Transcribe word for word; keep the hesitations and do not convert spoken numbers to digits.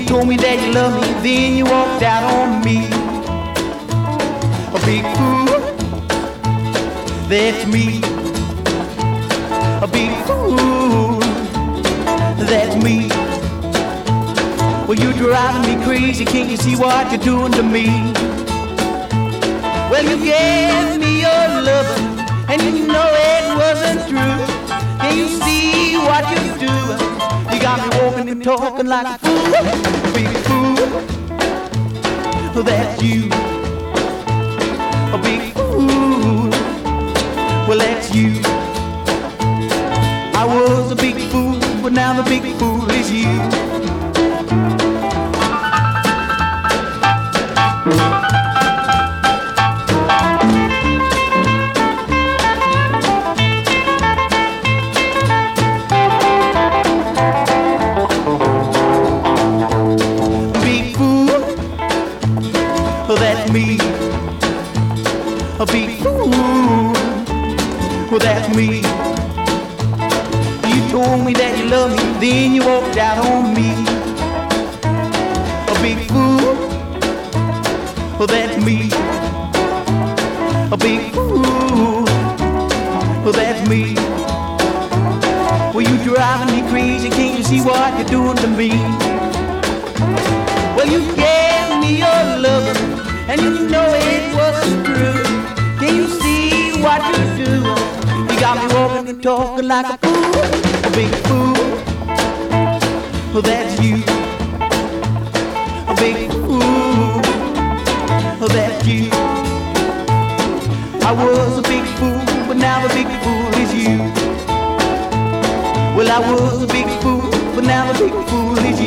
told me that you love me, then you walked out on me. A big fool, that's me. A big fool, that's me. Well, you're driving me crazy, can't you see what you're doing to me? Well, you gave me your loving, and you know it wasn't true. Can you see what you're doing? You got me walking and talking like a fool, a big fool. Well, that's you, a big fool. Well, that's you. I was a big fool, but now the big fool is you. That's me, a big fool. Well, that's me. You told me that you love me, then you walked out on me. A big fool. Well, that's me, a big fool. Well, that's me. Well, you driving me crazy, can't you see what you're doing to me? Well, you gave me your loving, and you know it wasn't true. Can you see what you do? You got me walking and talking like a fool, a big fool. Well, that's you, a big fool. Well, that's you. I was a big fool, but now the big fool is you. Well, I was a big fool, but now the big fool is you.